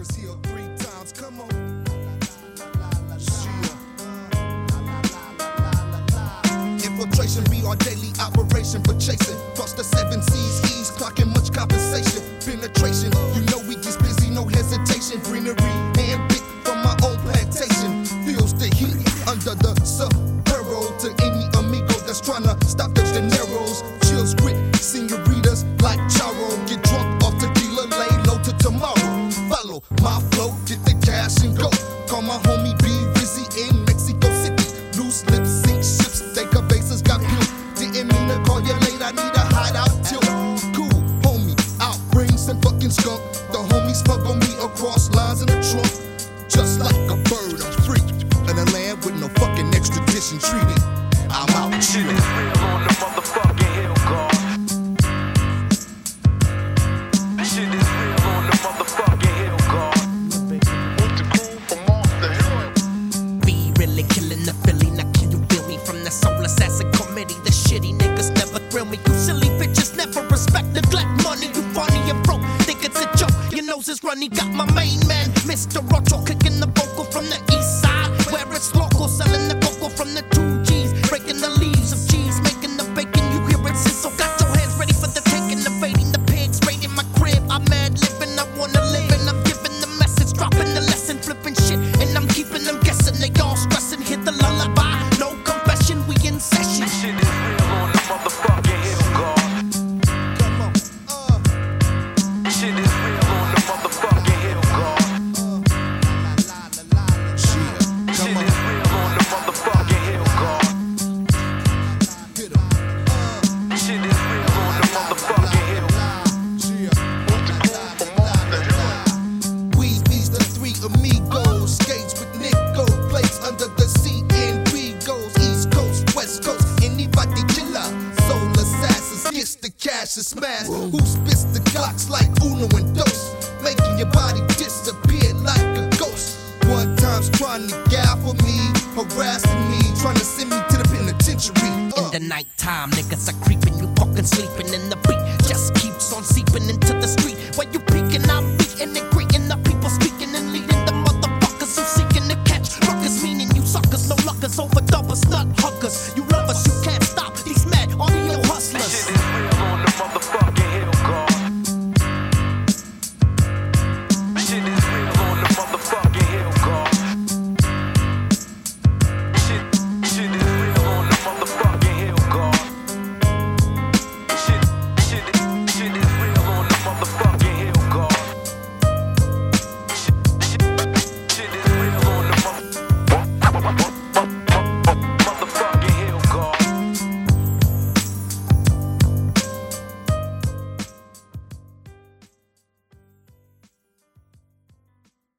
Cypress Hill 3 times. Come on. Infiltration be our daily operation for chasing. Cross the 7 seas, ease, clocking much compensation. Penetration, you know we just busy, no hesitation. Greenery, hand-picked from my own plantation. Feels the heat under the Sahara. To any amigo that's tryna stop the dineros. Chills with senoritas like Charo. Get drunk off tequila, lay low to tomorrow. Follow my flow, get the cash and go. Call my homie B Rizzy in Mexico City. Loose lips, sink ships, think of bases got peeled. Didn't mean to call you late, I need a hideout till. Cool, homie, out brains and fucking skunk. The homies smuggle me across lines in the trunk. Just like a bird, I'm free. In a land with no fucking extradition treaty. I'm out Shit chillin'. is real on the motherfucking hill, God. Shit is real on the motherfucking hill, God. With the crew from off the hill. Be really killing the Philly. Now can you feel me from the soul assassin committee? The shitty niggas never thrill me. You silly bitches never respect the black money. You funny and broke, think it's a joke. Your nose is runny. Got my main man, Mr. Rocho, kicking the vocal from the east side, where it's local, selling the cocoa from the 2Gs, breaking the leaves of cheese, making the bacon. You hear it sizzle. Got your hands ready for the taking, evading the pigs, raiding my crib. I'm mad living, I wanna live, and I'm giving the message, dropping the lesson, flipping shit, and I'm keeping them guessing. They all stressing, hit the lullaby, no confession, we in session. Shit is real on the motherfucking hill, God. Come on, Shit is real on the motherfucking hill, God. shit. Shit Come on, is real on the motherfucking hill, God. get 'em. Shit is real on the motherfucking hill. With the crew from off the hill. Weezy's the 3 amigos. Skates with Nico. Plates under the CNB goes. East Coast, West Coast. Anybody killer. Soul assassins. Gets the cash and smash. Who spits the Glocks like Uno and Dos? Making your body disappear like a ghost. One time's trying to gal for me. Harassing me. Trying to send me to the penitentiary. In the nighttime, niggas are creeping, you fucking sleeping, and the beat just keeps on seeping into the street. Where you peeking, I'm beating and greeting the people speaking and leading the motherfuckers who seeking to catch ruckus, meaning you suckers, no luckers over